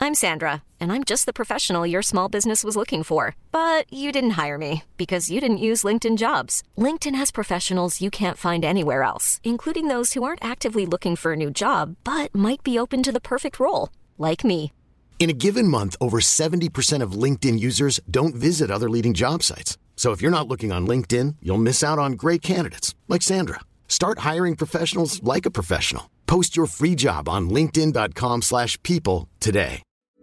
I'm Sandra, and I'm just the professional your small business was looking for. But you didn't hire me because you didn't use LinkedIn Jobs. LinkedIn has professionals you can't find anywhere else, including those who aren't actively looking for a new job, but might be open to the perfect role, like me. In a given month, over 70% of LinkedIn users don't visit other leading job sites. So if you're not looking on LinkedIn, you'll miss out on great candidates like Sandra. Start hiring professionals like a professional. Post your free job on linkedin.com/people today.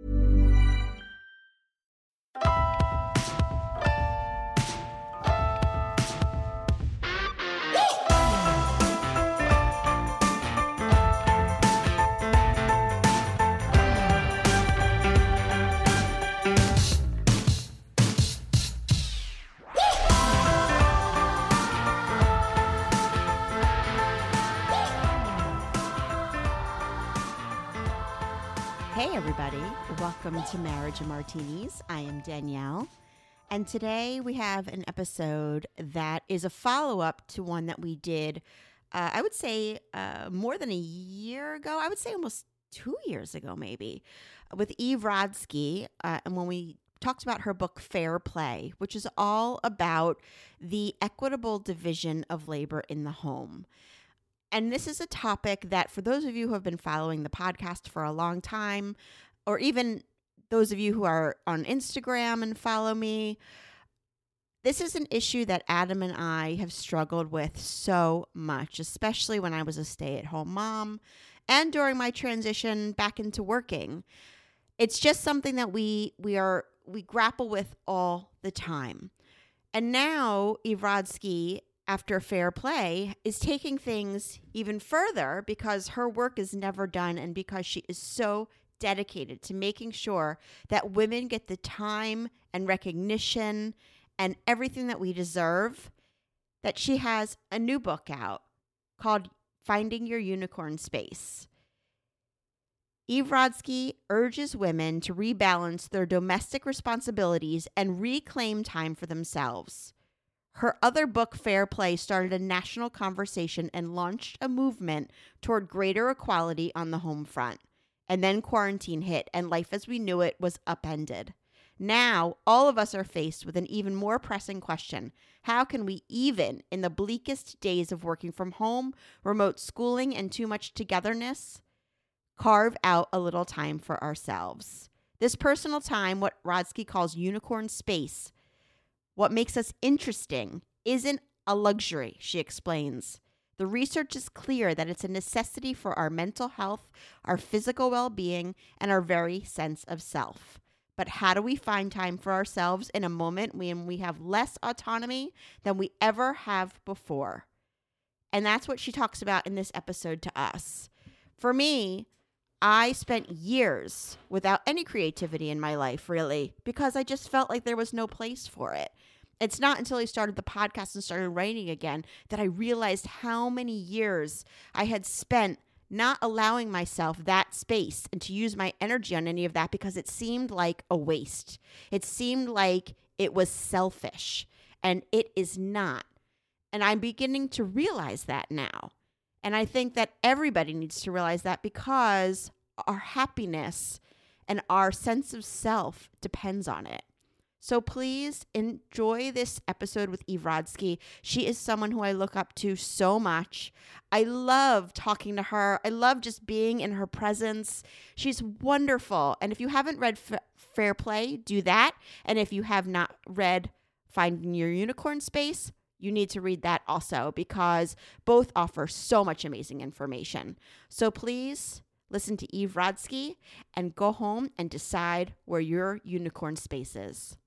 Hey everybody, welcome to Marriage and Martinis. I am Danielle, and today we have an episode that is a follow-up to one that we did, I would say more than a year ago. I would say almost 2 years ago maybe, with Eve Rodsky, and when we talked about her book Fair Play, which is all about the equitable division of labor in the home. And this is a topic that, for those of you who have been following the podcast for a long time, or even those of you who are on Instagram and follow me, this is an issue that Adam and I have struggled with so much, especially when I was a stay-at-home mom and during my transition back into working. It's just something that we grapple with all the time. And now Eve Rodsky, after Fair Play, is taking things even further because her work is never done and because she is so dedicated to making sure that women get the time and recognition and everything that we deserve, that she has a new book out called Finding Your Unicorn Space. Eve Rodsky urges women to rebalance their domestic responsibilities and reclaim time for themselves. Her other book, Fair Play, started a national conversation and launched a movement toward greater equality on the home front. And then quarantine hit, and life as we knew it was upended. Now, all of us are faced with an even more pressing question. How can we, even in the bleakest days of working from home, remote schooling, and too much togetherness, carve out a little time for ourselves? This personal time, what Rodsky calls unicorn space, what makes us interesting, isn't a luxury, she explains. The research is clear that it's a necessity for our mental health, our physical well-being, and our very sense of self. But how do we find time for ourselves in a moment when we have less autonomy than we ever have before? And that's what she talks about in this episode to us. For me, I spent years without any creativity in my life, really, because I just felt like there was no place for it. It's not until I started the podcast and started writing again that I realized how many years I had spent not allowing myself that space and to use my energy on any of that because it seemed like a waste. It seemed like it was selfish, and it is not. And I'm beginning to realize that now. And I think that everybody needs to realize that because our happiness and our sense of self depends on it. So please enjoy this episode with Eve Rodsky. She is someone who I look up to so much. I love talking to her. I love just being in her presence. She's wonderful. And if you haven't read Fair Play, do that. And if you have not read Finding Your Unicorn Space, you need to read that also because both offer so much amazing information. So please listen to Eve Rodsky and go home and decide where your unicorn space is.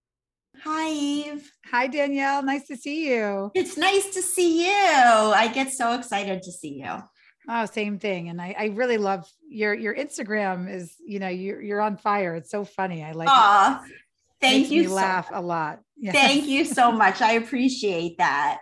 Hi, Eve. Hi, Danielle. Nice to see you. It's nice to see you. I get so excited to see you. Oh, same thing. And I really love your Instagram is, you're on fire. It's so funny. I like it. Thank you. Makes me laugh a lot. Yeah. Thank you so much. I appreciate that.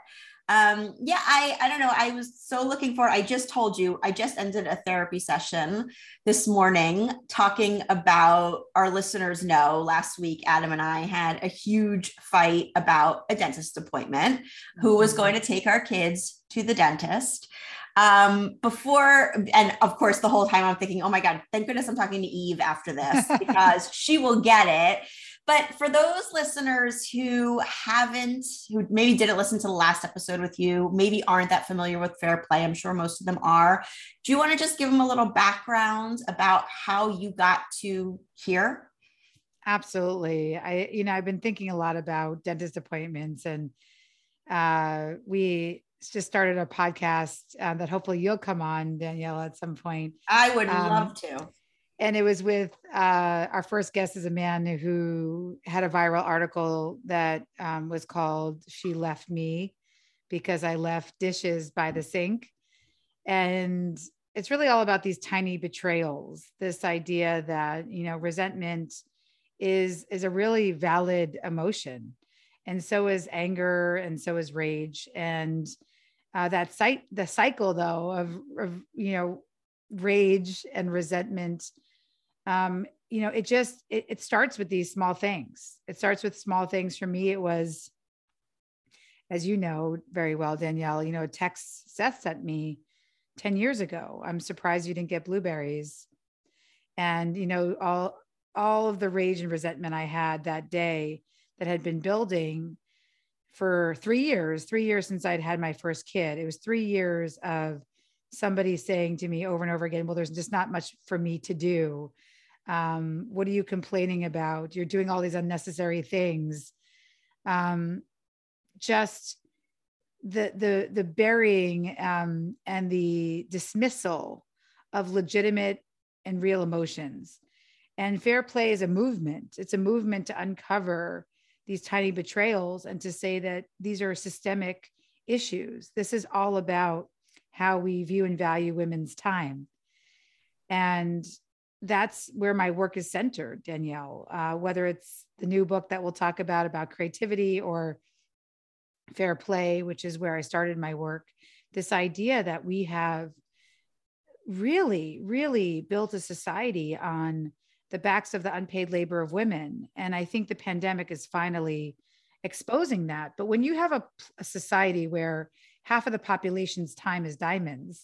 I don't know. I was so looking forward. I just told you, I just ended a therapy session this morning talking about, our listeners know, last week, Adam and I had a huge fight about a dentist appointment, who was going to take our kids to the dentist. Before, and of course, the whole time I'm thinking, oh my God, thank goodness I'm talking to Eve after this because she will get it. But for those listeners who maybe didn't listen to the last episode with you, maybe aren't that familiar with Fair Play, I'm sure most of them are. Do you want to just give them a little background about how you got to here? Absolutely. I've been thinking a lot about dentist appointments, and we just started a podcast that hopefully you'll come on, Danielle, at some point. I would love to. And it was with our first guest is a man who had a viral article that was called "She Left Me Because I Left Dishes by the Sink." And it's really all about these tiny betrayals, this idea that, resentment is a really valid emotion. And so is anger, and so is rage. And the cycle though of rage and resentment, it starts with these small things. It starts with small things. For me, it was, as you know very well, Danielle, a text Seth sent me 10 years ago. I'm surprised you didn't get blueberries. And, all of the rage and resentment I had that day that had been building for 3 years since I'd had my first kid. It was 3 years of somebody saying to me over and over again, well, there's just not much for me to do. What are you complaining about? You're doing all these unnecessary things. Just the burying and the dismissal of legitimate and real emotions. And Fair Play is a movement. It's a movement to uncover these tiny betrayals and to say that these are systemic issues. This is all about how we view and value women's time. And that's where my work is centered, Danielle, whether it's the new book that we'll talk about creativity, or Fair Play, which is where I started my work. This idea that we have really, really built a society on the backs of the unpaid labor of women. And I think the pandemic is finally exposing that. But when you have a society where half of the population's time is diamonds,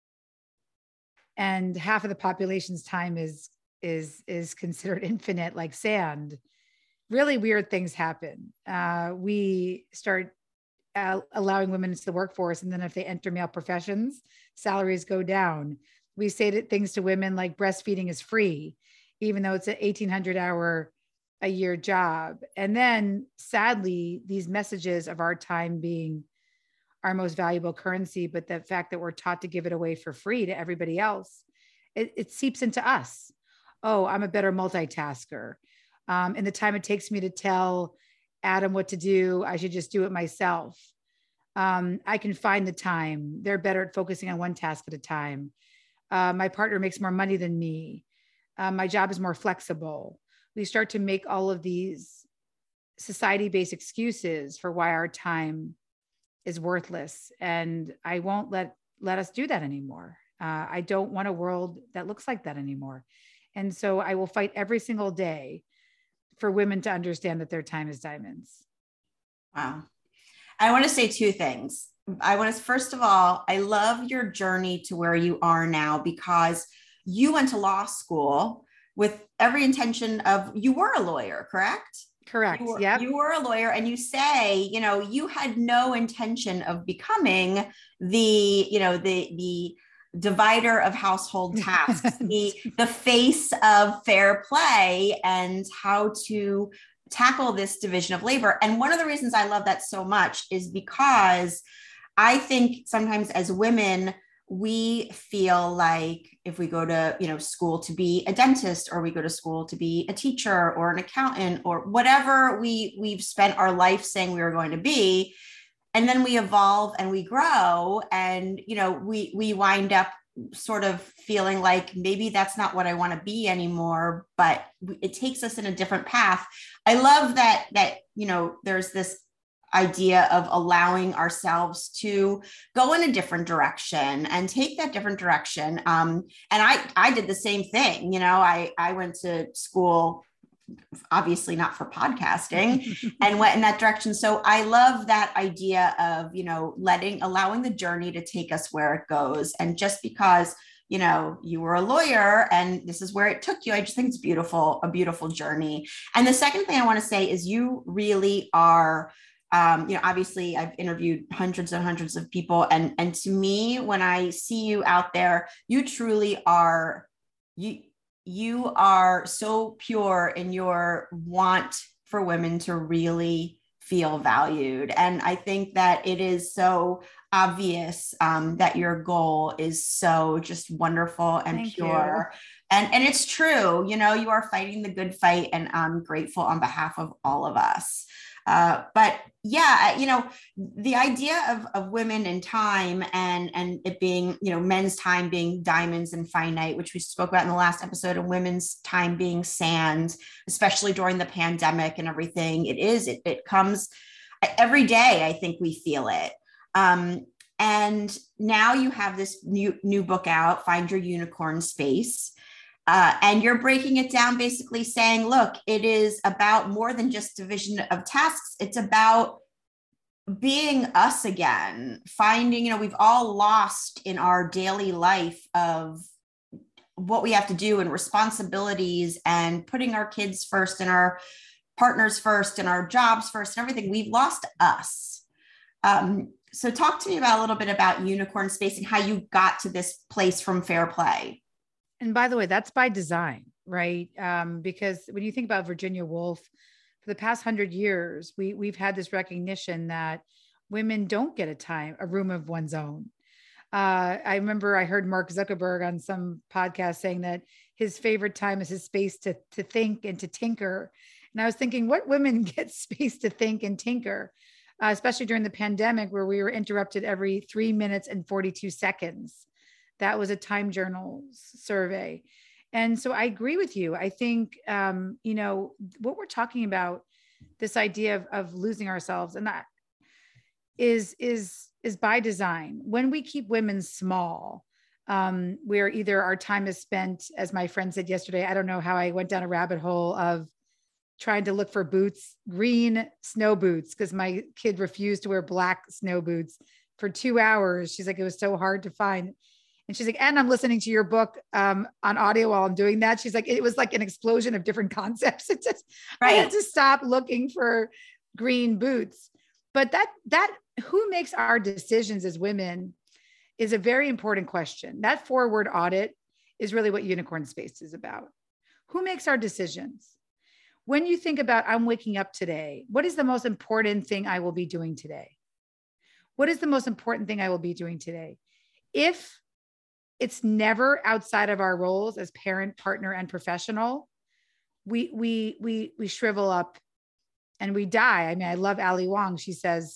and half of the population's time is considered infinite, like sand, really weird things happen. We start allowing women into the workforce, and then if they enter male professions, salaries go down. We say things to women like breastfeeding is free, even though it's an 1,800 hour a year job. And then sadly, these messages of our time being our most valuable currency, but the fact that we're taught to give it away for free to everybody else, it seeps into us. Oh, I'm a better multitasker. And the time it takes me to tell Adam what to do, I should just do it myself. I can find the time. They're better at focusing on one task at a time. My partner makes more money than me. My job is more flexible. We start to make all of these society-based excuses for why our time is worthless. And I won't let us do that anymore. I don't want a world that looks like that anymore. And so I will fight every single day for women to understand that their time is diamonds. Wow. I want to say two things. First of all, I love your journey to where you are now, because you went to law school with every intention of, you were a lawyer, correct? Correct. You were a lawyer, and you say, you had no intention of becoming the divider of household tasks, the face of Fair Play and how to tackle this division of labor. And one of the reasons I love that so much is because I think sometimes as women, we feel like if we go to, school to be a dentist, or we go to school to be a teacher or an accountant or whatever we've spent our life saying we were going to be, and then we evolve and we grow, and, we wind up sort of feeling like maybe that's not what I want to be anymore, but it takes us in a different path. I love that, there's this idea of allowing ourselves to go in a different direction and take that different direction. And I did the same thing. I went to school obviously not for podcasting, and went in that direction. So I love that idea of, allowing the journey to take us where it goes. And just because, you were a lawyer and this is where it took you, I just think it's beautiful, a beautiful journey. And the second thing I want to say is you really are, obviously I've interviewed hundreds and hundreds of people. And to me, when I see you out there, you truly are, you are so pure in your want for women to really feel valued. And I think that it is so obvious that your goal is so just wonderful and Thank pure. And it's true, you are fighting the good fight, and I'm grateful on behalf of all of us. But yeah, the idea of women and time and it being, men's time being diamonds and finite, which we spoke about in the last episode, and women's time being sand, especially during the pandemic and everything. It comes every day. I think we feel it. And now you have this new book out, Find Your Unicorn Space. And you're breaking it down, basically saying, look, it is about more than just division of tasks. It's about being us again, finding, we've all lost in our daily life of what we have to do and responsibilities and putting our kids first and our partners first and our jobs first and everything. We've lost us. So talk to me about a little bit about Unicorn Space and how you got to this place from Fair Play. And by the way, that's by design, right? Because when you think about Virginia Woolf, for the past 100 years, we've had this recognition that women don't get a room of one's own. I remember I heard Mark Zuckerberg on some podcast saying that his favorite time is his space to think and to tinker. And I was thinking, what women get space to think and tinker, especially during the pandemic, where we were interrupted every 3 minutes and 42 seconds. That was a Time Journal survey. And so I agree with you. I think, what we're talking about, this idea of losing ourselves, and that is by design. When we keep women small, where either our time is spent, as my friend said yesterday, I don't know how I went down a rabbit hole of trying to look for boots, green snow boots, because my kid refused to wear black snow boots for 2 hours. She's like, it was so hard to find. And she's like, and I'm listening to your book on audio while I'm doing that. She's like, it was like an explosion of different concepts. It's just, right. I had to stop looking for green boots. But that who makes our decisions as women is a very important question. That 4-word audit is really what Unicorn Space is about. Who makes our decisions? When you think about, I'm waking up today, what is the most important thing I will be doing today? What is the most important thing I will be doing today? If it's never outside of our roles as parent, partner, and professional, we shrivel up and we die. I mean, I love Ali Wong. She says,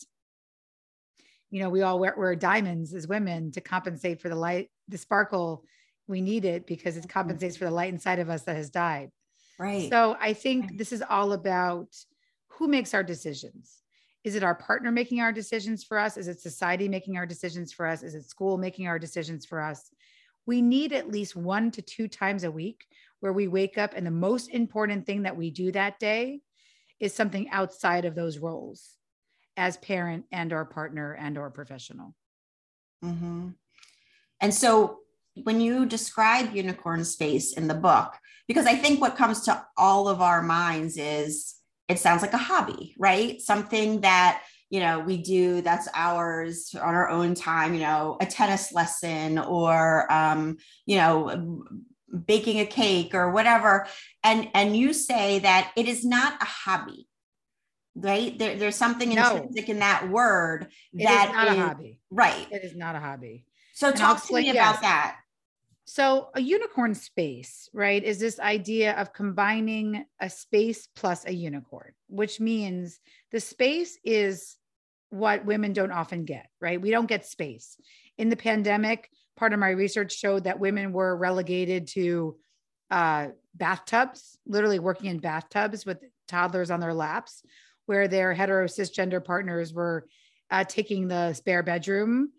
we all wear diamonds as women to compensate for the light, the sparkle. We need it because it compensates for the light inside of us that has died. Right. So I think this is all about who makes our decisions. Is it our partner making our decisions for us? Is it society making our decisions for us? Is it school making our decisions for us? We need at least 1 to 2 times a week where we wake up and the most important thing that we do that day is something outside of those roles as parent and or partner and or professional. Mm-hmm. And so when you describe Unicorn Space in the book, because I think what comes to all of our minds is it sounds like a hobby, right? Something that, we do that's ours on our own time, a tennis lesson or, baking a cake or whatever. And you say that it is not a hobby, right? There's something intrinsic in that word that is not a hobby. Right. It is not a hobby. So talk to me about that. So a unicorn space, right, is this idea of combining a space plus a unicorn, which means the space is what women don't often get, right? We don't get space. In the pandemic, part of my research showed that women were relegated to bathtubs, literally working in bathtubs with toddlers on their laps, where their hetero cisgender partners were taking the spare bedroom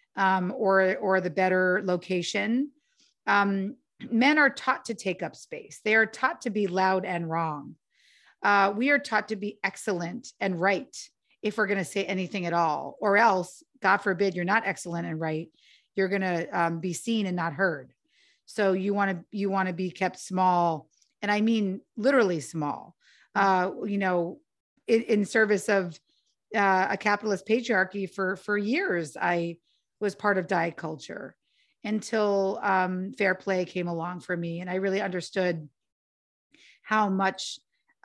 or the better location. Men are taught to take up space. They are taught to be loud and wrong. we are taught to be excellent and right if we're going to say anything at all, or else, God forbid, you're not excellent and right. You're going to be seen and not heard. So you want to be kept small. And I mean, literally small, in service of a capitalist patriarchy. For years, I was part of diet culture until Fair Play came along for me. And I really understood how much,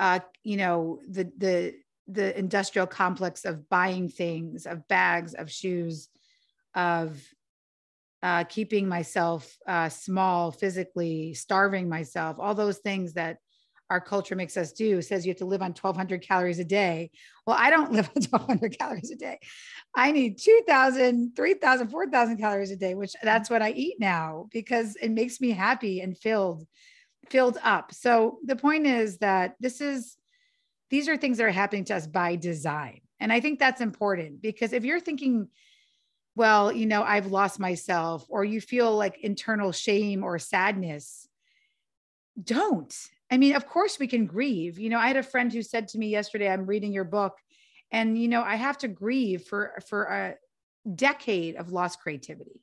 the industrial complex of buying things, of bags, of shoes, of keeping myself small physically, starving myself, all those things that our culture makes us do, says you have to live on 1,200 calories a day. Well, I don't live on 1,200 calories a day. I need 2,000, 3,000, 4,000 calories a day, which that's what I eat now because it makes me happy and filled up. So the point is that these are things that are happening to us by design. And I think that's important because if you're thinking, well, I've lost myself, or you feel like internal shame or sadness, don't. I mean, of course we can grieve. I had a friend who said to me yesterday, I'm reading your book, and, I have to grieve for a decade of lost creativity.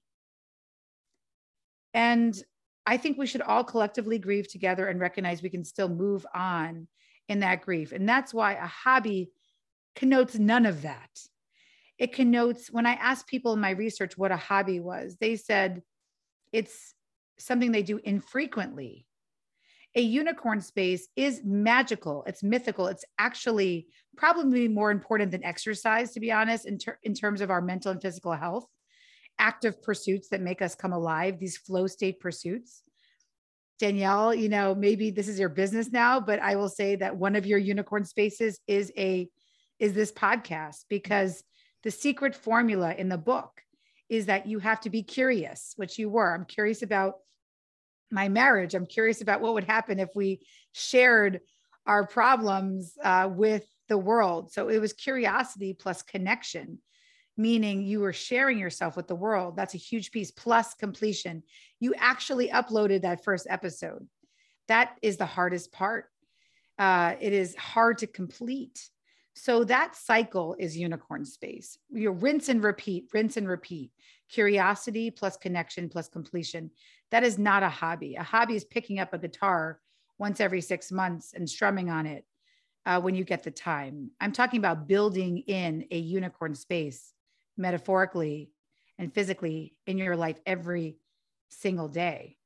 And I think we should all collectively grieve together and recognize we can still move on in that grief. And that's why a hobby connotes none of that. It connotes, when I asked people in my research what a hobby was, they said it's something they do infrequently. A unicorn space is magical. It's mythical. It's actually probably more important than exercise, to be honest, in terms of our mental and physical health. Active pursuits that make us come alive, these flow state pursuits. Danielle, maybe this is your business now, but I will say that one of your unicorn spaces is this podcast, because the secret formula in the book is that you have to be curious, which you were. I'm curious about my marriage. I'm curious about what would happen if we shared our problems with the world. So it was curiosity plus connection, meaning you were sharing yourself with the world. That's a huge piece, plus completion. You actually uploaded that first episode. That is the hardest part. It is hard to complete. So that cycle is unicorn space. You rinse and repeat, curiosity plus connection plus completion. That is not a hobby. A hobby is picking up a guitar once every 6 months and strumming on it when you get the time. I'm talking about building in a unicorn space, metaphorically and physically, in your life every single day.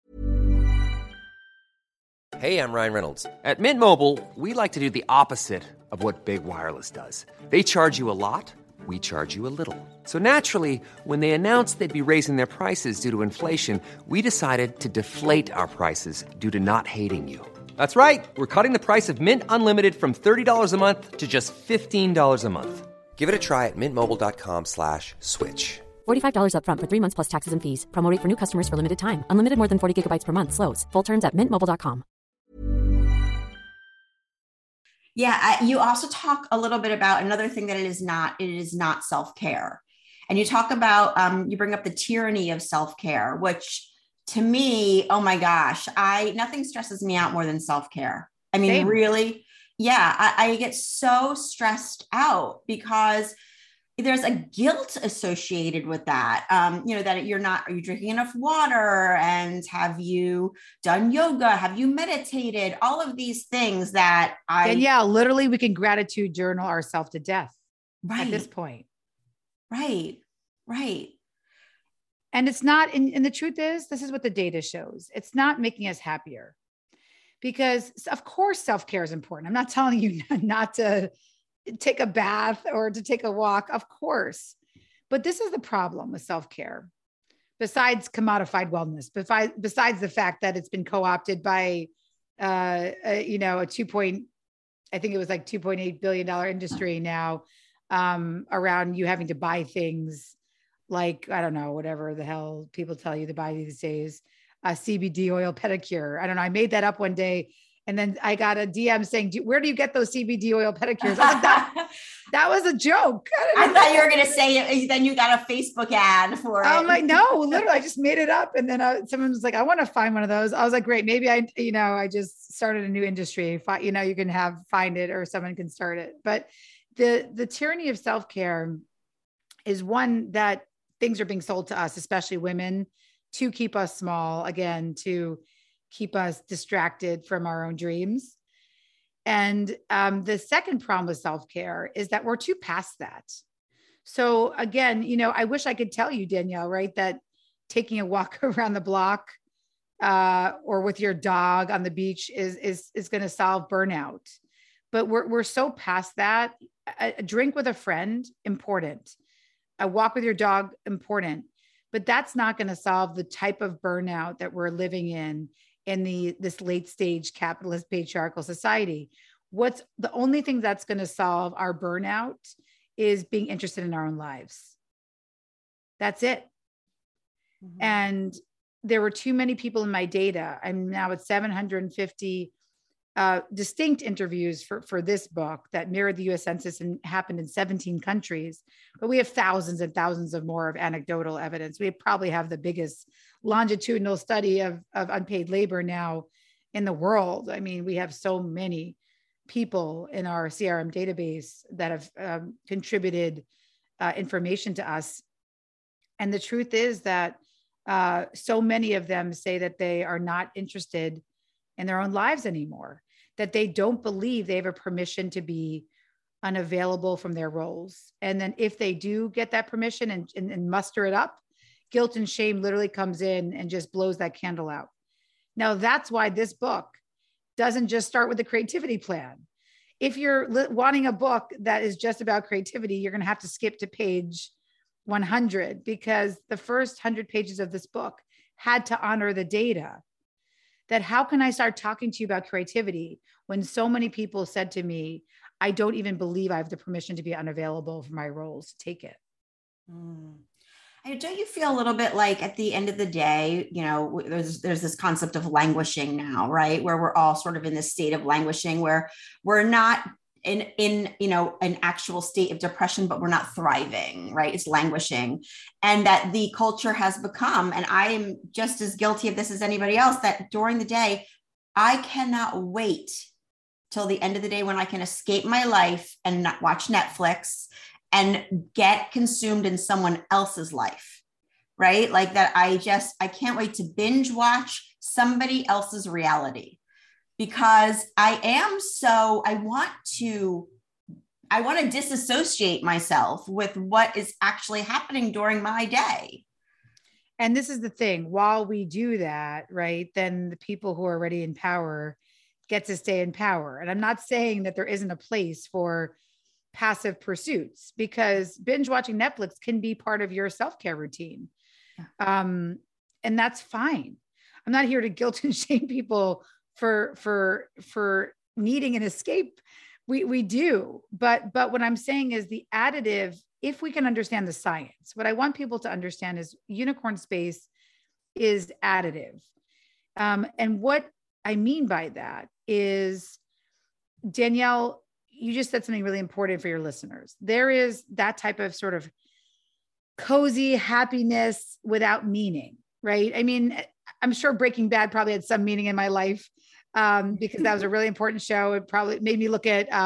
Hey, I'm Ryan Reynolds. At Mint Mobile, we like to do the opposite of what Big Wireless does. They charge you a lot, we charge you a little. So naturally, when they announced they'd be raising their prices due to inflation, we decided to deflate our prices due to not hating you. That's right. We're cutting the price of Mint Unlimited from $30 a month to just $15 a month. Give it a try at mintmobile.com/switch. $45 up front for 3 months plus taxes and fees. Promo rate for new customers for limited time. Unlimited more than 40 gigabytes per month. Slows full terms at mintmobile.com. Yeah, you also talk a little bit about another thing that it is not self-care. And you talk about, you bring up the tyranny of self-care, which to me, oh my gosh, nothing stresses me out more than self-care. I mean, Same. Really, yeah, I get so stressed out because there's a guilt associated with that. That are you drinking enough water, and have you done yoga? Have you meditated? All of these things that Danielle, literally we can gratitude journal ourselves to death right at this point. Right. And it's not, and the truth is, this is what the data shows. It's not making us happier, because of course, self-care is important. I'm not telling you not to take a bath or to take a walk, of course. But this is the problem with self-care, besides commodified wellness, besides the fact that it's been co-opted by, I think it was like $2.8 billion industry now, around you having to buy things like, I don't know, whatever the hell people tell you to buy these days, CBD oil pedicure. I don't know. I made that up one day And then I got a DM saying, where do you get those CBD oil pedicures? I was like, that was a joke. I thought you were going to say, then you got a Facebook ad for it. I'm like, no, literally, I just made it up. And then someone was like, I want to find one of those. I was like, great. Maybe I just started a new industry. You can find it or someone can start it. But the tyranny of self-care is one that things are being sold to us, especially women, to keep us small, again, to keep us distracted from our own dreams. And the second problem with self-care is that we're too past that. So again, I wish I could tell you, Danielle, right, that taking a walk around the block or with your dog on the beach is going to solve burnout. But we're so past that. A drink with a friend, important. A walk with your dog, important. But that's not going to solve the type of burnout that we're living in this late stage capitalist patriarchal society. What's the only thing that's going to solve our burnout is being interested in our own lives. That's it. Mm-hmm. And there were too many people in my data. I'm now at 750 distinct interviews for this book that mirrored the US Census and happened in 17 countries. But we have thousands and thousands of more of anecdotal evidence. We probably have the biggest longitudinal study of unpaid labor now in the world. I mean, we have so many people in our CRM database that have contributed information to us. And the truth is that so many of them say that they are not interested in their own lives anymore, that they don't believe they have a permission to be unavailable from their roles. And then if they do get that permission and muster it up, guilt and shame literally comes in and just blows that candle out. Now, that's why this book doesn't just start with the creativity plan. If you're wanting a book that is just about creativity, you're going to have to skip to page 100 because the first 100 pages of this book had to honor the data. That how can I start talking to you about creativity when so many people said to me, I don't even believe I have the permission to be unavailable for my roles to take it. Don't you feel a little bit like at the end of the day, there's this concept of languishing now, right? Where we're all sort of in this state of languishing where we're not in an actual state of depression, but we're not thriving, right? It's languishing. And that the culture has become, and I am just as guilty of this as anybody else, that during the day, I cannot wait till the end of the day when I can escape my life and not watch Netflix and get consumed in someone else's life, right? Like that I can't wait to binge watch somebody else's reality. Because I want to disassociate myself with what is actually happening during my day. And this is the thing, while we do that, right, then the people who are already in power get to stay in power. And I'm not saying that there isn't a place for passive pursuits because binge watching Netflix can be part of your self-care routine. And that's fine. I'm not here to guilt and shame people for needing an escape. We do. But what I'm saying is the additive, if we can understand the science, what I want people to understand is unicorn space is additive. And what I mean by that is, Danielle, you just said something really important for your listeners. There is that type of sort of cozy happiness without meaning, right? I mean, I'm sure Breaking Bad probably had some meaning in my life because that was a really important show. It probably made me look at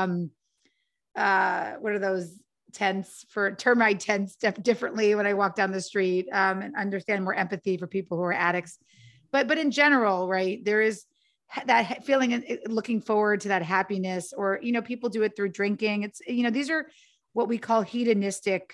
what are those tents for termite tents differently when I walk down the street and understand more empathy for people who are addicts. But in general, right, there is that feeling and looking forward to that happiness, or, people do it through drinking. It's, these are what we call hedonistic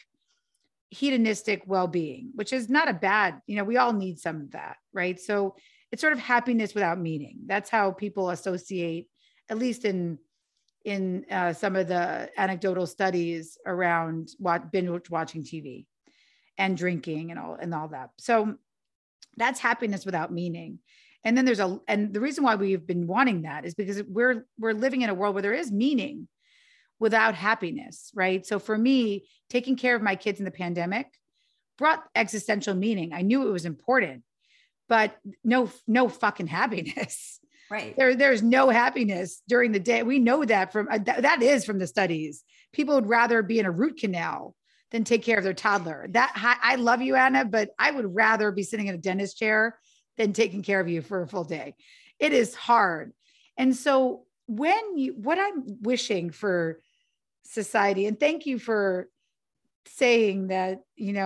well-being, which is not a bad, we all need some of that. Right. So it's sort of happiness without meaning. That's how people associate, at least in some of the anecdotal studies around binge watching TV and drinking and all that. So that's happiness without meaning. And then and the reason why we've been wanting that is because we're living in a world where there is meaning without happiness, right? So for me, taking care of my kids in the pandemic brought existential meaning. I knew it was important, but no fucking happiness. Right. There's no happiness during the day. We know that from that is from the studies. People would rather be in a root canal than take care of their toddler. I love you, Anna, but I would rather be sitting in a dentist chair than taking care of you for a full day. It is hard. And so what I'm wishing for society, and thank you for saying that,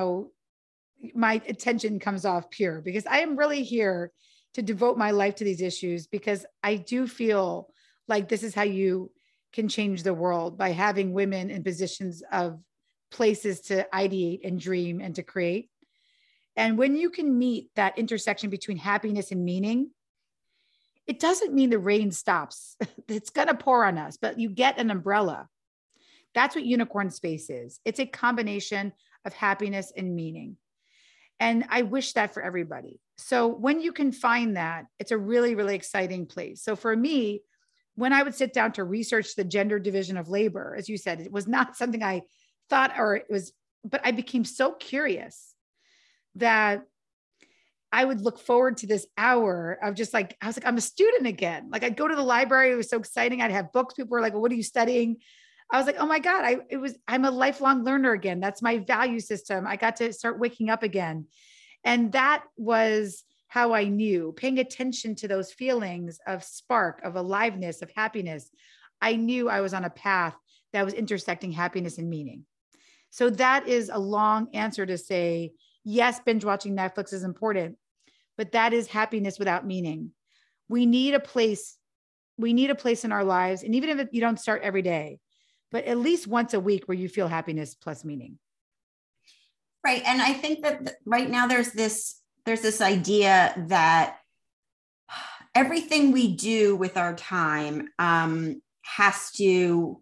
my attention comes off pure, because I am really here to devote my life to these issues, because I do feel like this is how you can change the world, by having women in positions of places to ideate and dream and to create. And when you can meet that intersection between happiness and meaning, it doesn't mean the rain stops. It's going to pour on us, but you get an umbrella. That's what Unicorn Space is. It's a combination of happiness and meaning. And I wish that for everybody. So when you can find that, it's a really, really exciting place. So for me, when I would sit down to research the gender division of labor, as you said, it was not something I thought, but I became so curious that I would look forward to this hour of just like, I was like, I'm a student again. Like I'd go to the library. It was so exciting. I'd have books. People were like, well, what are you studying? I was like, oh my God, I'm a lifelong learner again. That's my value system. I got to start waking up again. And that was how I knew, paying attention to those feelings of spark, of aliveness, of happiness. I knew I was on a path that was intersecting happiness and meaning. So that is a long answer to say, yes, binge watching Netflix is important, but that is happiness without meaning. We need a place in our lives. And even if you don't start every day, but at least once a week where you feel happiness plus meaning. Right. And I think that right now there's this idea that everything we do with our time has to,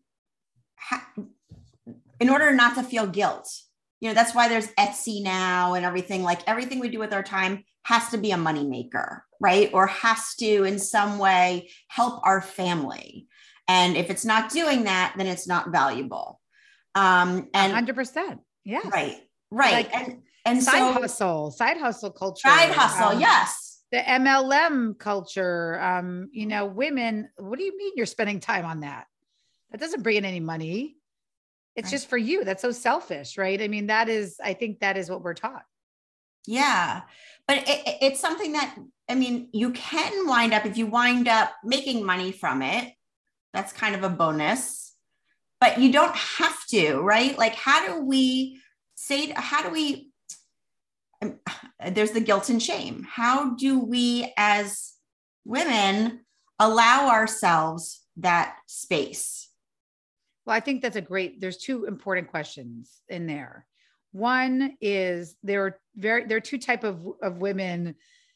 in order not to feel guilt. That's why there's Etsy now and everything. Like everything we do with our time has to be a moneymaker, right? Or has to in some way help our family. And if it's not doing that, then it's not valuable. And 100%. Yeah. Right. Like, and side hustle culture. Yes. The MLM culture. Women, what do you mean you're spending time on that? That doesn't bring in any money. It's just for you. That's so selfish, right? I mean, I think that is what we're taught. Yeah. But it's something that, you can wind up making money from it. That's kind of a bonus, but you don't have to, right? Like, there's the guilt and shame. How do we as women allow ourselves that space? Well, I think there's two important questions in there. One is there are two types of women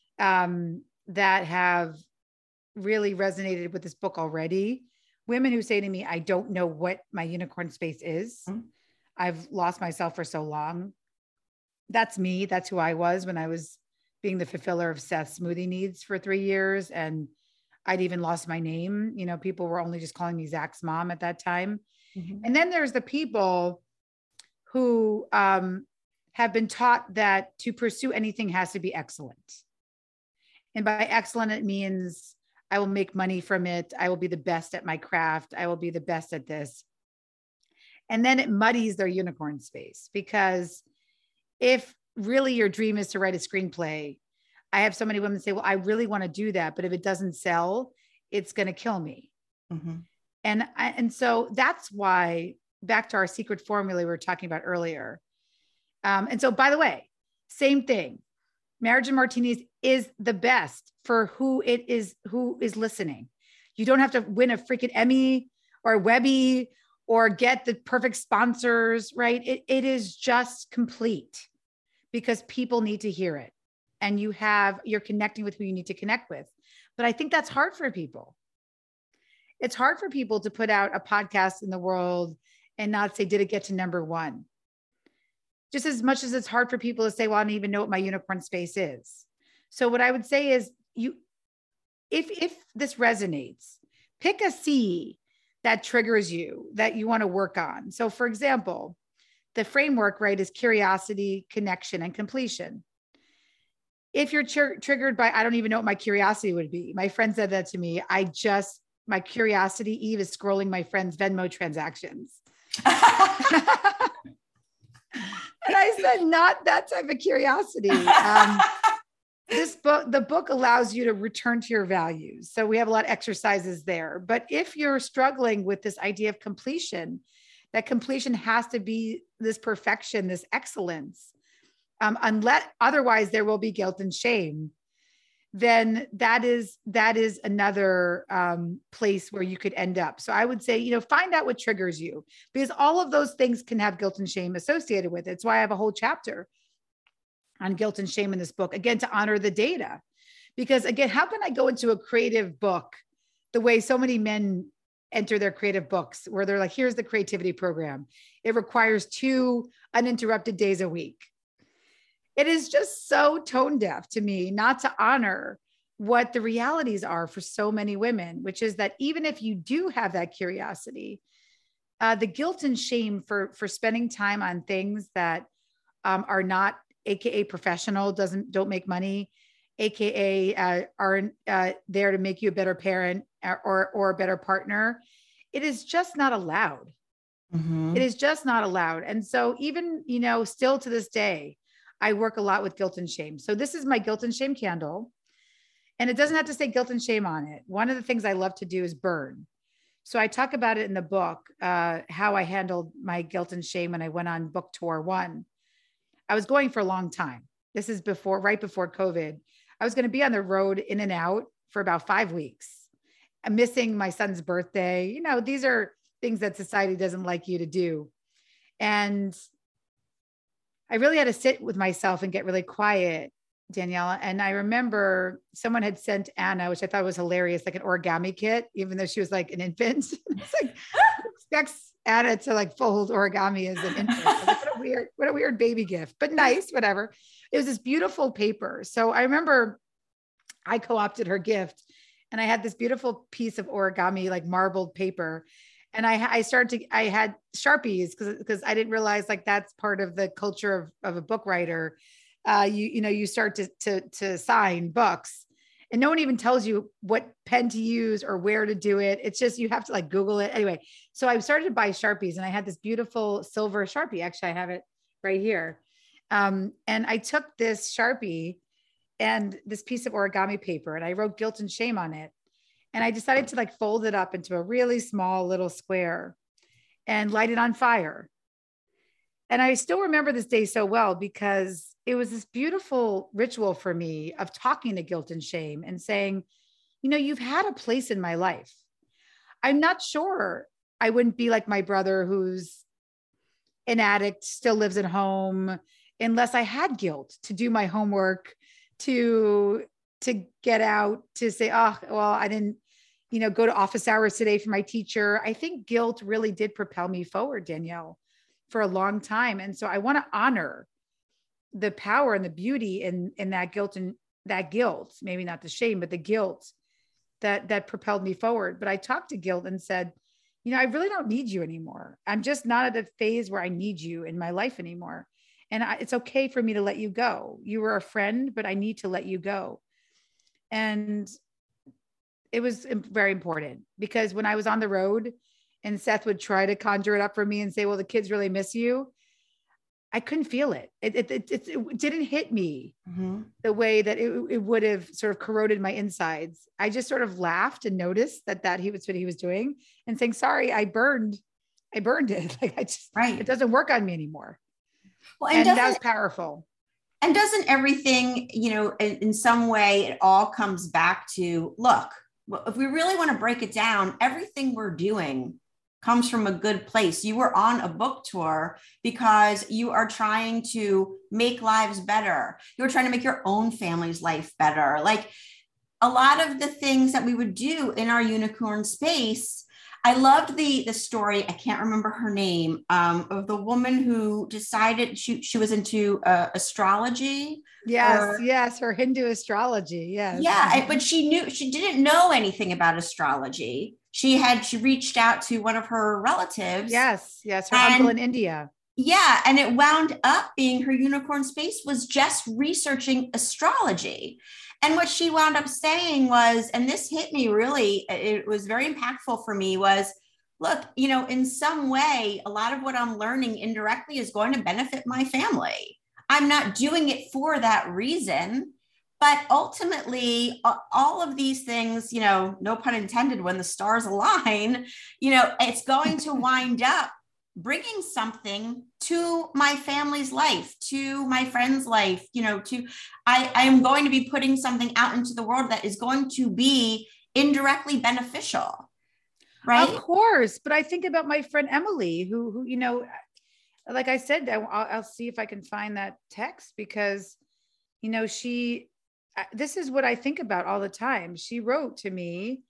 that have really resonated with this book already. Women who say to me, I don't know what my unicorn space is. Mm-hmm. I've lost myself for so long. That's me. That's who I was when I was being the fulfiller of Seth's smoothie needs for 3 years. And I'd even lost my name. People were only just calling me Zach's mom at that time. Mm-hmm. And then there's the people who have been taught that to pursue anything has to be excellent. And by excellent, it means I will make money from it. I will be the best at my craft. I will be the best at this. And then it muddies their unicorn space, because if really your dream is to write a screenplay, I have so many women say, well, I really want to do that, but if it doesn't sell, it's going to kill me. Mm-hmm. And so that's why, back to our secret formula we were talking about earlier. And so, by the way, same thing. Marriage and Martinis is the best for who is listening. You don't have to win a freaking Emmy or a Webby or get the perfect sponsors, right? It is just complete because people need to hear it. And you're connecting with who you need to connect with. But I think that's hard for people. It's hard for people to put out a podcast in the world and not say, did it get to number one? Just as much as it's hard for people to say, well, I don't even know what my unicorn space is. So what I would say is if this resonates, pick a C that triggers you, that you want to work on. So for example, the framework, right, is curiosity, connection, and completion. if you're triggered by, I don't even know what my curiosity would be. My friend said that to me. My curiosity, Eve, is scrolling my friend's Venmo transactions. And I said, not that type of curiosity. The book allows you to return to your values. So we have a lot of exercises there. But if you're struggling with this idea of completion, that completion has to be this perfection, this excellence, unless otherwise there will be guilt and shame, then that is another place where you could end up. So I would say, find out what triggers you, because all of those things can have guilt and shame associated with it. It's why I have a whole chapter on guilt and shame in this book, again, to honor the data. Because again, how can I go into a creative book the way so many men enter their creative books, where they're like, here's the creativity program. It requires 2 uninterrupted days a week. It is just so tone deaf to me not to honor what the realities are for so many women, which is that even if you do have that curiosity, the guilt and shame for spending time on things that are not AKA professional, don't make money, AKA aren't there to make you a better parent or a better partner, it is just not allowed. Mm-hmm. It is just not allowed. And so even, still to this day, I work a lot with guilt and shame. So this is my guilt and shame candle. And it doesn't have to say guilt and shame on it. One of the things I love to do is burn. So I talk about it in the book, how I handled my guilt and shame when I went on book tour 1. I was going for a long time. This is right before COVID. I was going to be on the road in and out for about 5 weeks. I'm missing my son's birthday. These are things that society doesn't like you to do. And I really had to sit with myself and get really quiet, Danielle. And I remember someone had sent Anna, which I thought was hilarious, like an origami kit, even though she was like an infant. It's like, expects Anna to like fold origami as an infant. Like, what a weird baby gift, but nice, whatever. It was this beautiful paper. So I remember I co-opted her gift, and I had this beautiful piece of origami, like marbled paper. And I had Sharpies because I didn't realize like that's part of the culture of a book writer. You start to sign books, and no one even tells you what pen to use or where to do it. It's just, you have to like Google it. Anyway, so I started to buy Sharpies, and I had this beautiful silver Sharpie. Actually, I have it right here. And I took this Sharpie and this piece of origami paper, and I wrote guilt and shame on it. And I decided to like fold it up into a really small little square and light it on fire. And I still remember this day so well, because it was this beautiful ritual for me of talking to guilt and shame and saying, you've had a place in my life. I'm not sure I wouldn't be like my brother, who's an addict, still lives at home, unless I had guilt to do my homework, to get out, to say, oh, well, I didn't, go to office hours today for my teacher. I think guilt really did propel me forward, Danielle, for a long time. And so I want to honor the power and the beauty in that guilt, and that guilt, maybe not the shame, but the guilt that propelled me forward. But I talked to guilt and said, I really don't need you anymore. I'm just not at a phase where I need you in my life anymore. And it's okay for me to let you go. You were a friend, but I need to let you go. And it was very important, because when I was on the road and Seth would try to conjure it up for me and say, well, the kids really miss you, I couldn't feel it. It didn't hit me the way that it would have sort of corroded my insides. I just sort of laughed and noticed that he was what he was doing and saying, sorry, I burned it. Like it doesn't work on me anymore. Well, and that was powerful. And doesn't everything, in some way, it all comes back to, look, if we really want to break it down, everything we're doing comes from a good place. You were on a book tour because you are trying to make lives better. You're trying to make your own family's life better. Like a lot of the things that we would do in our unicorn space. I loved the story. I can't remember her name, of the woman who decided she was into astrology. Yes. Her Hindu astrology. Yes. Yeah. But she didn't know anything about astrology. She reached out to one of her relatives. Yes. Her uncle in India. Yeah. And it wound up being her unicorn space was just researching astrology. And what she wound up saying was, and this hit me really, it was very impactful for me, was look, in some way, a lot of what I'm learning indirectly is going to benefit my family. I'm not doing it for that reason. But ultimately, all of these things, no pun intended, when the stars align, it's going to wind up bringing something to my family's life, to my friend's life, I am going to be putting something out into the world that is going to be indirectly beneficial. Right. Of course. But I think about my friend Emily, who like I said, I'll see if I can find that text because, this is what I think about all the time. She wrote to me.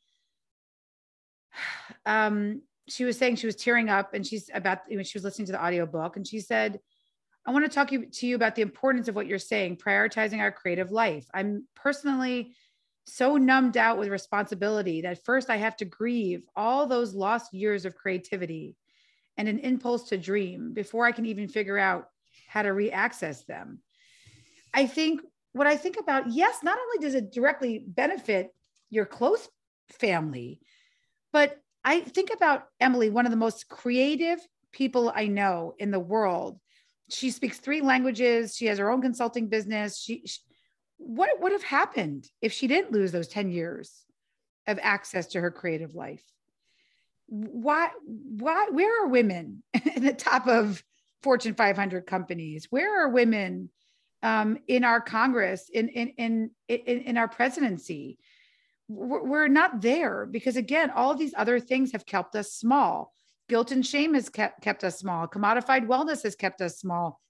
She was saying she was tearing up and she was listening to the audiobook and she said, I want to talk to you about the importance of what you're saying, prioritizing our creative life. I'm personally so numbed out with responsibility that first I have to grieve all those lost years of creativity and an impulse to dream before I can even figure out how to re-access them. I think what I think about, yes, not only does it directly benefit your close family, but I think about Emily, one of the most creative people I know in the world. She speaks 3 languages. She has her own consulting business. What would have happened if she didn't lose those 10 years of access to her creative life? Where are women in the top of Fortune 500 companies? Where are women in our Congress, in our presidency? We're not there because again, all of these other things have kept us small. Guilt and shame has kept us small. Commodified wellness has kept us small.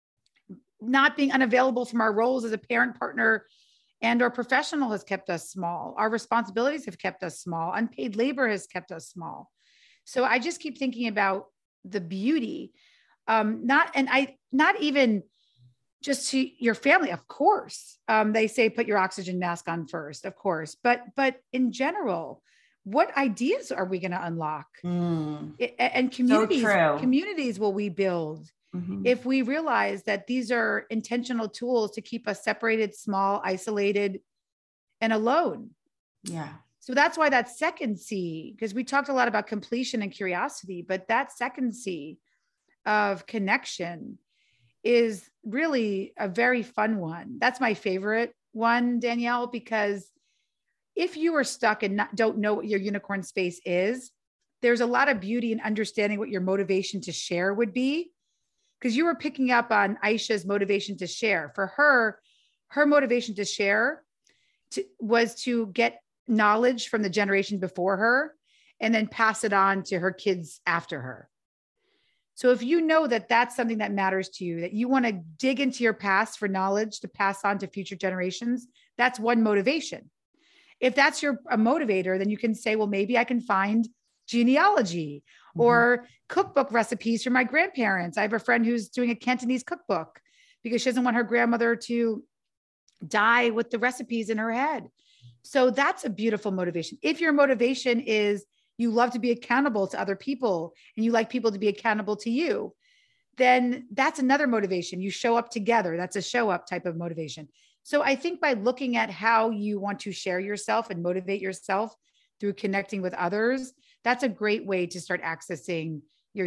Not being unavailable from our roles as a parent, partner, and or professional has kept us small. Our responsibilities have kept us small. Unpaid labor has kept us small. So I just keep thinking about the beauty, not even just to your family, of course. They say put your oxygen mask on first, of course. But in general, what ideas are we going to unlock? And communities will we build if we realize that these are intentional tools to keep us separated, small, isolated, and alone. Yeah. So that's why that second C, because we talked a lot about completion and curiosity, but that second C of connection is really a very fun one. That's my favorite one, Danielle, because if you are stuck and don't know what your unicorn space is, there's a lot of beauty in understanding what your motivation to share would be. Because you were picking up on Aisha's motivation to share. For her motivation to share was to get knowledge from the generation before her and then pass it on to her kids after her. So if you know that that's something that matters to you, that you want to dig into your past for knowledge to pass on to future generations, that's one motivation. If that's a motivator, then you can say, well, maybe I can find genealogy or cookbook recipes from my grandparents. I have a friend who's doing a Cantonese cookbook because she doesn't want her grandmother to die with the recipes in her head. So that's a beautiful motivation. If your motivation is you love to be accountable to other people and you like people to be accountable to you, then that's another motivation. You show up together. That's a show up type of motivation. So I think by looking at how you want to share yourself and motivate yourself through connecting with others, that's a great way to start accessing your.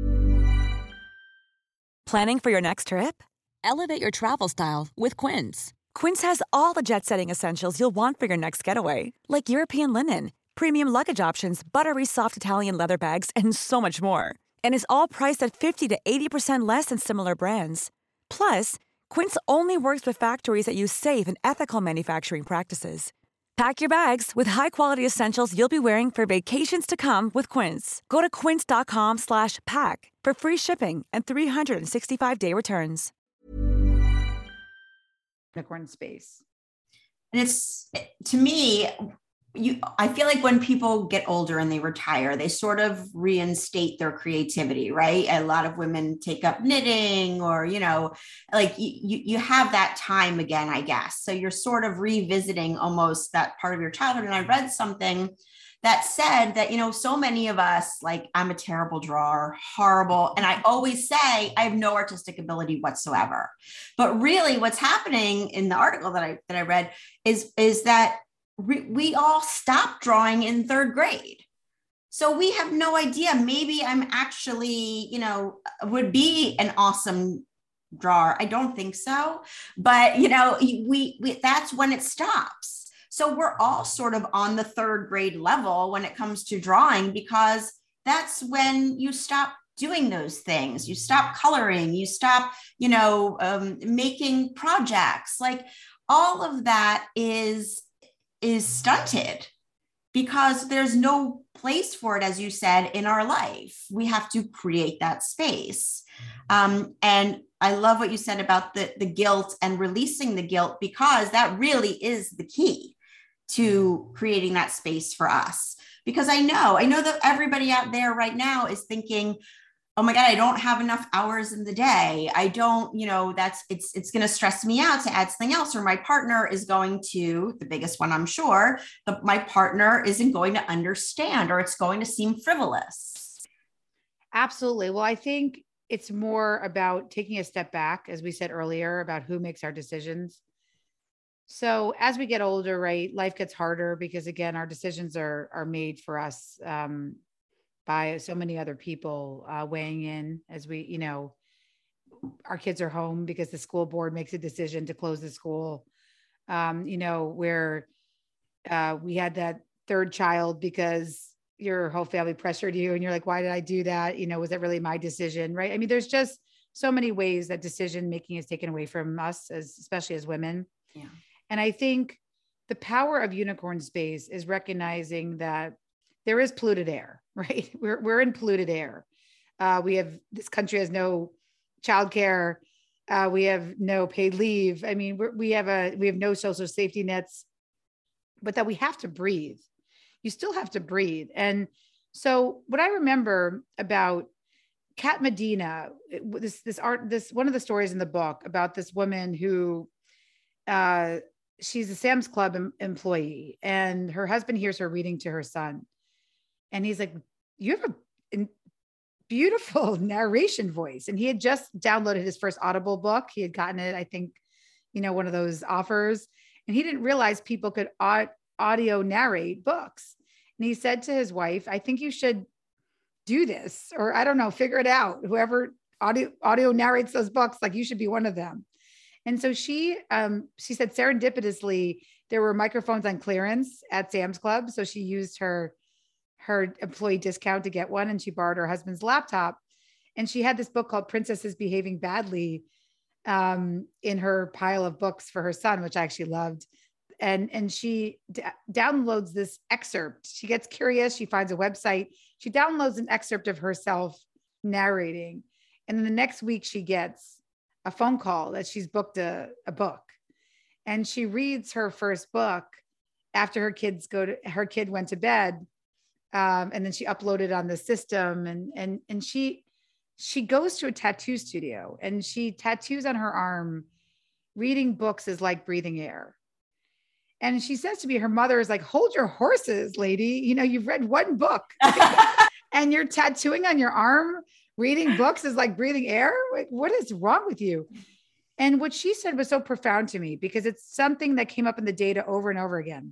Planning for your next trip? Elevate your travel style with Quince. Quince has all the jet-setting essentials you'll want for your next getaway, like European linen, premium luggage options, buttery soft Italian leather bags, and so much more. And is all priced at 50 to 80% less than similar brands. Plus, Quince only works with factories that use safe and ethical manufacturing practices. Pack your bags with high-quality essentials you'll be wearing for vacations to come with Quince. Go to quince.com/pack for free shipping and 365-day returns. Unicorn space. And it's, to me, I feel like when people get older and they retire, they sort of reinstate their creativity, right? A lot of women take up knitting or, like you have that time again, I guess. So you're sort of revisiting almost that part of your childhood. And I read something that said that, so many of us, like, I'm a terrible drawer, horrible. And I always say I have no artistic ability whatsoever. But really what's happening in the article that I read is that we all stopped drawing in third grade. So we have no idea. Maybe I'm actually, would be an awesome drawer. I don't think so. But, we that's when it stops. So we're all sort of on the third grade level when it comes to drawing, because that's when you stop doing those things. You stop coloring, you stop, making projects. Like, all of that is stunted because there's no place for it, as you said, in our life. We have to create that space. And I love what you said about the guilt and releasing the guilt, because that really is the key to creating that space for us. Because I know that everybody out there right now is thinking, oh my God, I don't have enough hours in the day. I don't, it's going to stress me out to add something else. Or my partner is going to, the biggest one, I'm sure, my partner isn't going to understand, or it's going to seem frivolous. Absolutely. Well, I think it's more about taking a step back, as we said earlier, about who makes our decisions. So as we get older, right, life gets harder because, again, our decisions are made for us by so many other people weighing in as we, our kids are home because the school board makes a decision to close the school, where we had that third child because your whole family pressured you and you're like, why did I do that? Was that really my decision? Right. I mean, there's just so many ways that decision making is taken away from us, especially as women. Yeah. And I think the power of Unicorn Space is recognizing that there is polluted air, right? We're in polluted air. This country has no childcare. We have no paid leave. I mean, we have no social safety nets, but that we have to breathe. You still have to breathe. And so what I remember about Kat Medina, this one of the stories in the book about this woman who, she's a Sam's Club employee, and her husband hears her reading to her son. And he's like, you have a beautiful narration voice. And he had just downloaded his first Audible book. He had gotten it, I think, one of those offers. And he didn't realize people could audio narrate books. And he said to his wife, I think you should do this, or I don't know, figure it out. Whoever audio narrates those books, like, you should be one of them. And so she said serendipitously, there were microphones on clearance at Sam's Club. So she used her employee discount to get one, and she borrowed her husband's laptop. And she had this book called Princesses Behaving Badly in her pile of books for her son, which I actually loved. And she downloads this excerpt. She gets curious. She finds a website. She downloads an excerpt of herself narrating. And then the next week she gets a phone call that she's booked a book. And she reads her first book after her kid went to bed. And then she uploaded on the system, and she goes to a tattoo studio, and she tattoos on her arm, reading books is like breathing air. And she says to me, her mother is like, hold your horses, lady. You've read one book and you're tattooing on your arm, reading books is like breathing air. What is wrong with you? And what she said was so profound to me, because it's something that came up in the data over and over again.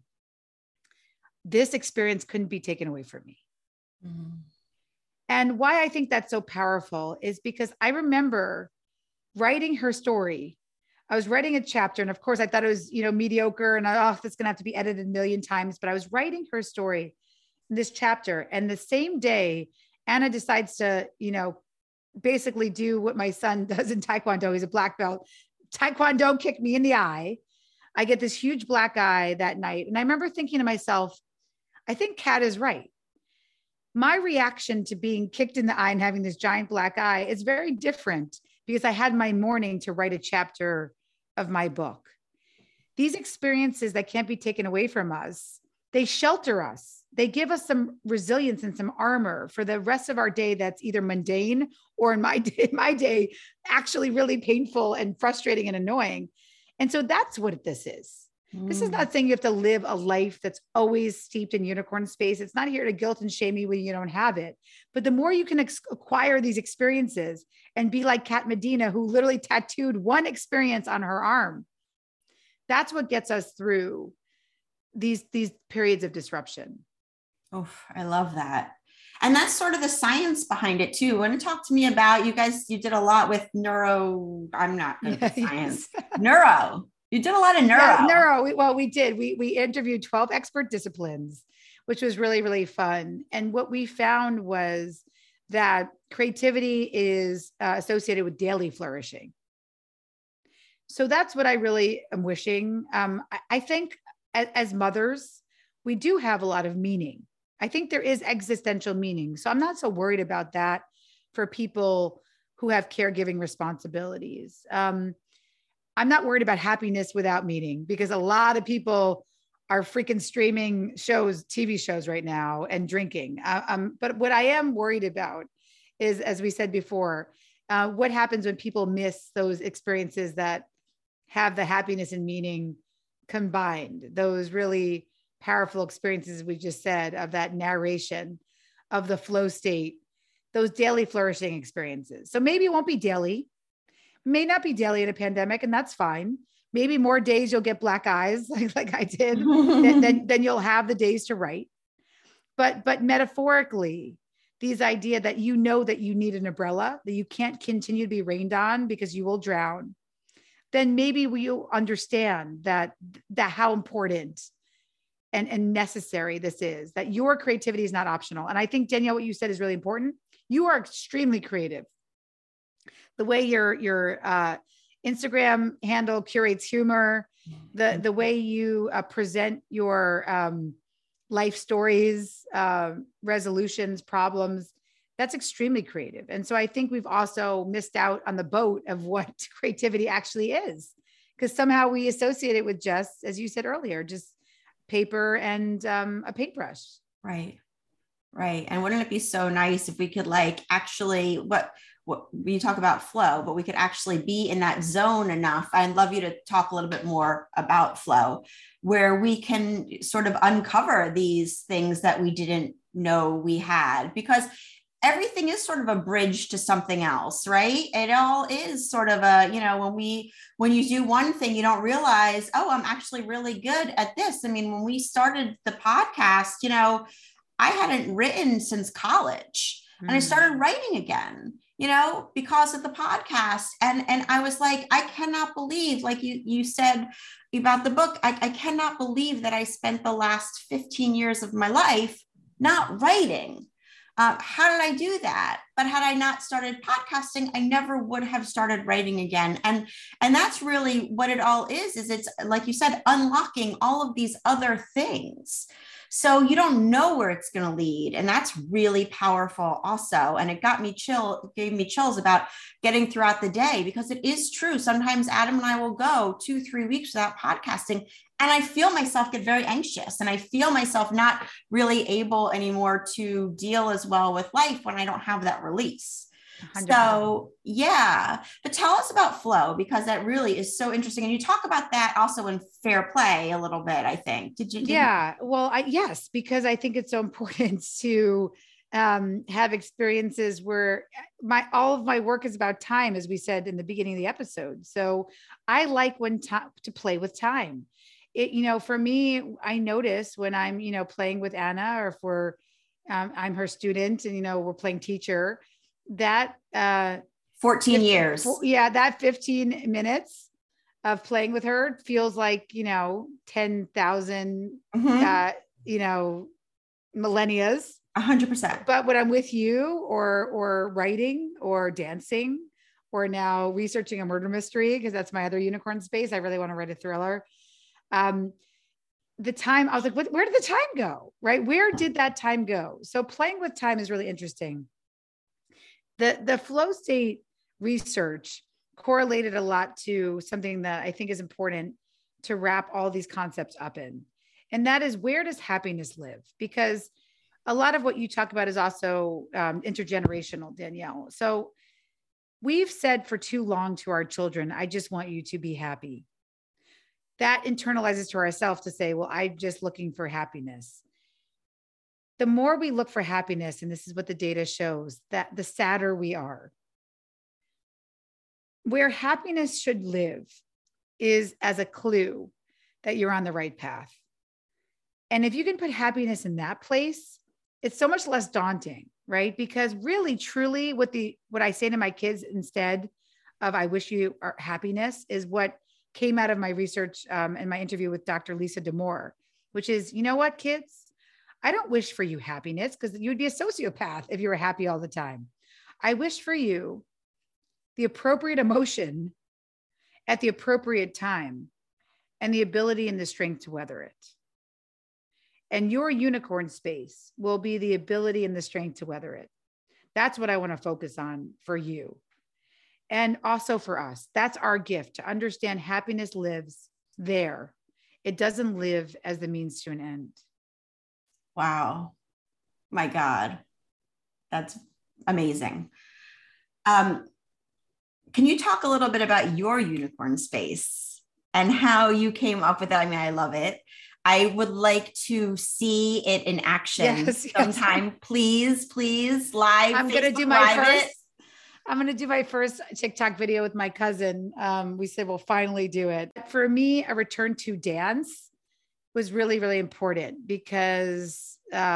This experience couldn't be taken away from me. Mm-hmm. And why I think that's so powerful is because I remember writing her story. I was writing a chapter, and of course I thought it was, mediocre, and that's going to have to be edited a million times, but I was writing her story in this chapter. And the same day, Anna decides to, basically do what my son does in Taekwondo. He's a black belt. Taekwondo kicked me in the eye. I get this huge black eye that night. And I remember thinking to myself, I think Kat is right. My reaction to being kicked in the eye and having this giant black eye is very different, because I had my morning to write a chapter of my book. These experiences that can't be taken away from us, they shelter us. They give us some resilience and some armor for the rest of our day that's either mundane, or in my day, actually really painful and frustrating and annoying. And so that's what this is. This is not saying you have to live a life that's always steeped in unicorn space. It's not here to guilt and shame you when you don't have it. But the more you can acquire these experiences and be like Kat Medina, who literally tattooed one experience on her arm, that's what gets us through these periods of disruption. Oh, I love that. And that's sort of the science behind it too. Want to talk to me about, you did a lot with neuro, I'm not good at science, neuro. You did a lot of neuro. Yeah, neuro. We did. We interviewed 12 expert disciplines, which was really, really fun. And what we found was that creativity is associated with daily flourishing. So that's what I really am wishing. I think as mothers, we do have a lot of meaning. I think there is existential meaning. So I'm not so worried about that for people who have caregiving responsibilities. I'm not worried about happiness without meaning, because a lot of people are freaking streaming TV shows right now and drinking. But what I am worried about is, as we said before, what happens when people miss those experiences that have the happiness and meaning combined, those really powerful experiences we just said, of that narration, of the flow state, those daily flourishing experiences. So maybe it won't be daily. May not be daily in a pandemic, and that's fine. Maybe more days you'll get black eyes like I did, then you'll have the days to write. But metaphorically, these idea that you know that you need an umbrella, that you can't continue to be rained on because you will drown, then maybe we'll understand that how important and necessary this is, that your creativity is not optional. And I think, Danielle, what you said is really important. You are extremely creative. The way your Instagram handle curates humor, the way you present your life stories, resolutions, problems, that's extremely creative. And so I think we've also missed out on the boat of what creativity actually is, because somehow we associate it with just, as you said earlier, just paper and a paintbrush. Right. Right. And wouldn't it be so nice if we could actually what you talk about flow, but we could actually be in that zone enough. I'd love you to talk a little bit more about flow, where we can sort of uncover these things that we didn't know we had, because everything is sort of a bridge to something else, right? It all is sort of when you do one thing, you don't realize, oh, I'm actually really good at this. I mean, when we started the podcast, I hadn't written since college, and I started writing again, because of the podcast. And I was like, I cannot believe, like you said about the book, I cannot believe that I spent the last 15 years of my life not writing. How did I do that? But had I not started podcasting, I never would have started writing again. And that's really what it all is it's, like you said, unlocking all of these other things. So you don't know where it's going to lead. And that's really powerful also. And it gave me chills about getting throughout the day, because it is true. Sometimes Adam and I will go 2-3 weeks without podcasting, and I feel myself get very anxious, and I feel myself not really able anymore to deal as well with life when I don't have that release. 100%. So yeah, but tell us about flow, because that really is so interesting. And you talk about that also in Fair Play a little bit, I think. Did you? Yeah, well, yes, because I think it's so important to have experiences where all of my work is about time, as we said in the beginning of the episode. So I like to play with time. For me, I notice when I'm, playing with Anna, or if I'm her student and, we're playing teacher, that 14 years. That 15 minutes of playing with her feels like, 10,000, millennias. 100%. But when I'm with you or writing or dancing, or now researching a murder mystery, because that's my other unicorn space, I really want to write a thriller. The time, I was like, where did the time go? Right? Where did that time go? So playing with time is really interesting. The flow state research correlated a lot to something that I think is important to wrap all these concepts up in. And that is, where does happiness live? Because a lot of what you talk about is also intergenerational, Danielle. So we've said for too long to our children, I just want you to be happy. that internalizes to ourselves to say, well, I'm just looking for happiness. The more we look for happiness, and this is what the data shows, that the sadder we are. Where happiness should live is as a clue that you're on the right path. And if you can put happiness in that place, it's so much less daunting, right? Because really, truly, what I say to my kids instead of "I wish you happiness" is what came out of my research and my interview with Dr. Lisa Damour, which is, you know what, kids? I don't wish for you happiness, because you'd be a sociopath if you were happy all the time. I wish for you the appropriate emotion at the appropriate time and the ability and the strength to weather it. And your unicorn space will be the ability and the strength to weather it. That's what I want to focus on for you. And also for us, that's our gift, to understand happiness lives there. It doesn't live as the means to an end. Wow. My God. That's amazing. Can you talk a little bit about your unicorn space and how you came up with it? I mean, I love it. I would like to see it in action sometime. Please, live. I'm going to do my first TikTok video with my cousin. We said, we'll finally do it. For me, a return to dance was really, really important, because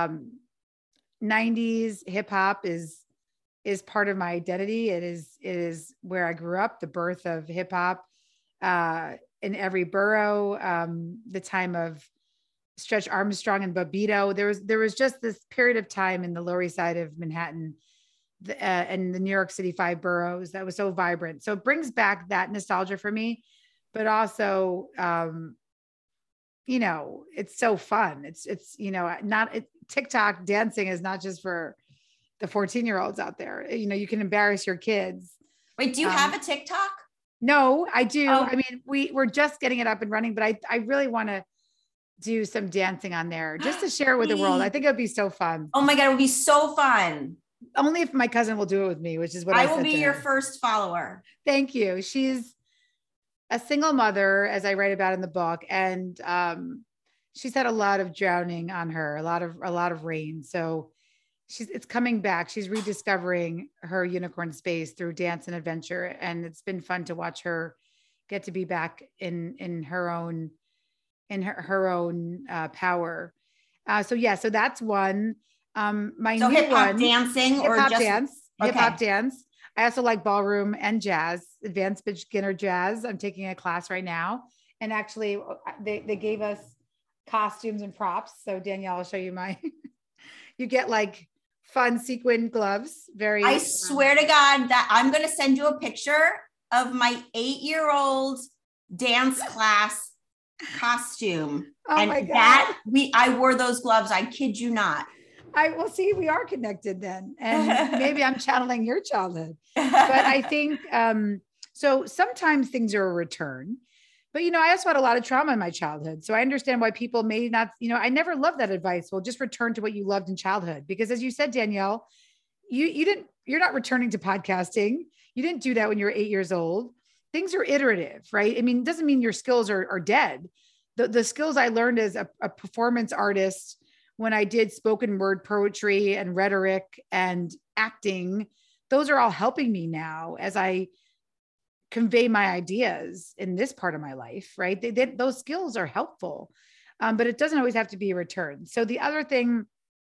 90s hip hop is part of my identity. It is where I grew up, the birth of hip hop in every borough, the time of Stretch Armstrong and Bobbito. There was just this period of time in the Lower East Side of Manhattan and the New York City 5 boroughs that was so vibrant. So it brings back that nostalgia for me, but also, it's so fun. TikTok dancing is not just for the 14-year-olds out there. You can embarrass your kids. Wait, do you have a TikTok? No, I do. Oh. I mean, we're just getting it up and running, but I really want to do some dancing on there just to share with the world. I think it would be so fun. Oh my God, it would be so fun. Only if my cousin will do it with me, which is what I will be your first follower. Thank you. She's a single mother, as I write about in the book. And she's had a lot of drowning on her, a lot of rain. So it's coming back. She's rediscovering her unicorn space through dance and adventure. And it's been fun to watch her get to be back in her own power. So that's one. My new hip-hop one, dancing or hip-hop just dance, okay. Hip-hop dance. I also like ballroom and jazz, advanced beginner jazz. I'm taking a class right now. And actually they gave us costumes and props. So Danielle, I'll show you you get like fun sequin gloves. I swear to God that I'm going to send you a picture of my 8-year-old dance class costume. Oh and my God. I wore those gloves. I kid you not. Will see, we are connected then. And maybe I'm channeling your childhood, but I think, so sometimes things are a return, but I also had a lot of trauma in my childhood. So I understand why people may not, I never loved that advice. Well, just return to what you loved in childhood, because as you said, Danielle, you're not returning to podcasting. You didn't do that when you were 8 years old. Things are iterative, right? I mean, it doesn't mean your skills are dead. The skills I learned as a performance artist, when I did spoken word poetry and rhetoric and acting, those are all helping me now as I convey my ideas in this part of my life, right? Those skills are helpful, but it doesn't always have to be a return. So the other thing,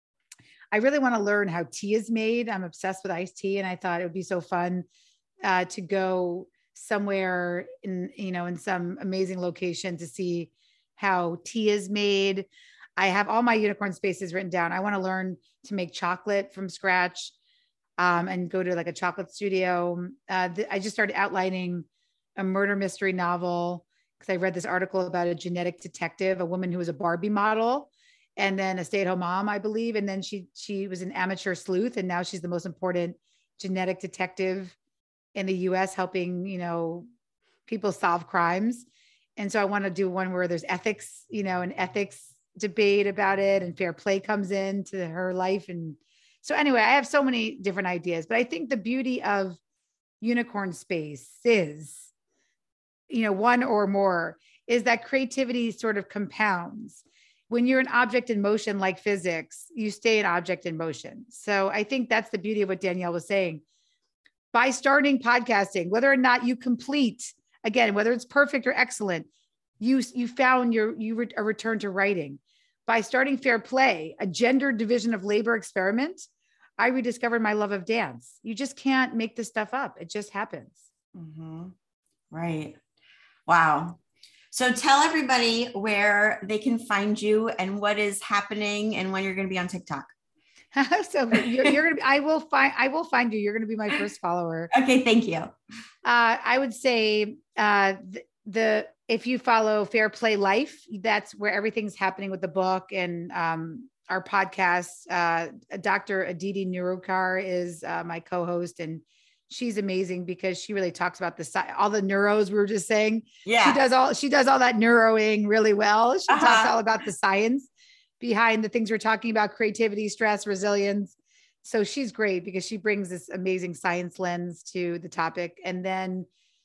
I really want to learn how tea is made. I'm obsessed with iced tea, and I thought it would be so fun to go somewhere in some amazing location to see how tea is made. I have all my unicorn spaces written down. I want to learn to make chocolate from scratch and go to like a chocolate studio. I just started outlining a murder mystery novel because I read this article about a genetic detective, a woman who was a Barbie model and then a stay-at-home mom, I believe. And then she was an amateur sleuth, and now she's the most important genetic detective in the US, helping, people solve crimes. And so I want to do one where there's ethics, an ethics debate about it, and fair play comes into her life. And so anyway, I have so many different ideas, but I think the beauty of unicorn space is, one or more, is that creativity sort of compounds. When you're an object in motion, like physics, you stay an object in motion. So I think that's the beauty of what Danielle was saying. By starting podcasting, whether or not you complete, again, whether it's perfect or excellent, you found a return to writing. By starting Fair Play, a gender division of labor experiment, I rediscovered my love of dance. You just can't make this stuff up. It just happens. Mm-hmm. Right. Wow. So tell everybody where they can find you and what is happening and when you're going to be on TikTok. So you're going to be, I will find you. You're going to be my first follower. Okay. Thank you. I would say, if you follow Fair Play Life, that's where everything's happening with the book and, our podcast. Dr. Aditi Nirukar is my co-host, and she's amazing because she really talks about all the neuros we were just saying. Yeah. She does all that neuroing really well. She talks all about the science behind the things we're talking about, creativity, stress, resilience. So she's great because she brings this amazing science lens to the topic. And then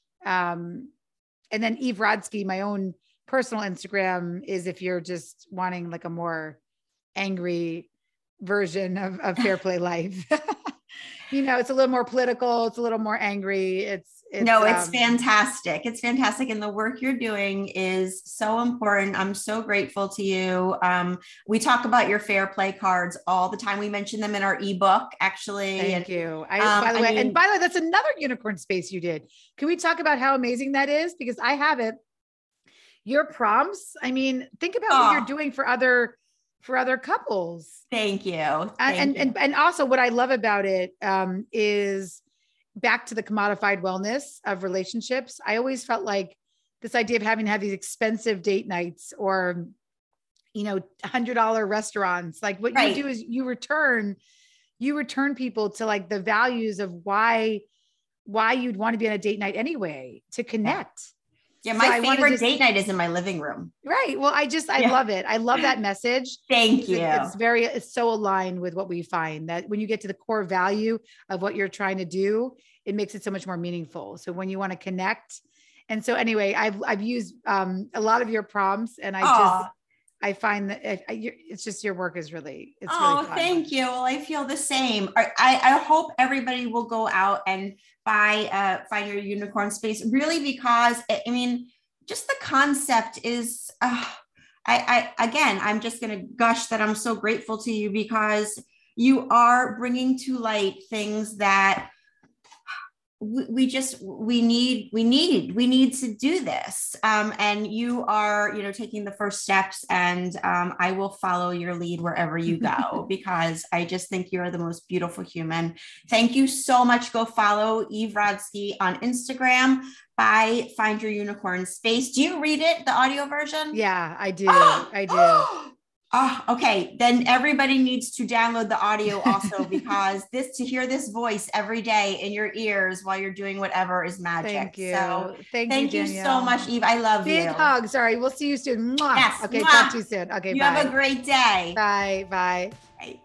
Eve Rodsky, my own personal Instagram, is if you're just wanting like a more angry version of Fair Play Life. It's a little more political. It's a little more angry. It's fantastic. It's fantastic. And the work you're doing is so important. I'm so grateful to you. We talk about your Fair Play cards all the time. We mention them in our ebook, actually. Thank you. By the way, that's another unicorn space you did. Can we talk about how amazing that is? Because I have it. Your prompts. I mean, think about what you're doing for other couples. Thank you. And also what I love about it is back to the commodified wellness of relationships. I always felt like this idea of having to have these expensive date nights or, $100 restaurants, like what you do is you return people to like the values of why you'd want to be on a date night anyway, to connect. Yeah, my favorite date night is in my living room. Right. Well, I love it. I love that message. Thank you. It's so aligned with what we find, that when you get to the core value of what you're trying to do, it makes it so much more meaningful. So when you want to connect. And so anyway, I've used a lot of your prompts, and I find that it's just, your work is really, it's really fun. Thank you. Well, I feel the same. I hope everybody will go out and find your unicorn space, really, because just the concept is, I'm just going to gush that I'm so grateful to you because you are bringing to light things that we need to do this. And you are, taking the first steps, and I will follow your lead wherever you go, because I just think you're the most beautiful human. Thank you so much. Go follow Eve Rodsky on Instagram by Find Your Unicorn Space. Do you read it, the audio version? Yeah, I do. I do. Okay. Then everybody needs to download the audio also, because to hear this voice every day in your ears while you're doing whatever is magic. Thank you. So thank you so much, Eve. I love you. Big hug. Sorry. We'll see you soon. Mwah. Yes. Okay. Mwah. Talk to you soon. Okay. You bye. have a great day. Bye. Bye. Bye.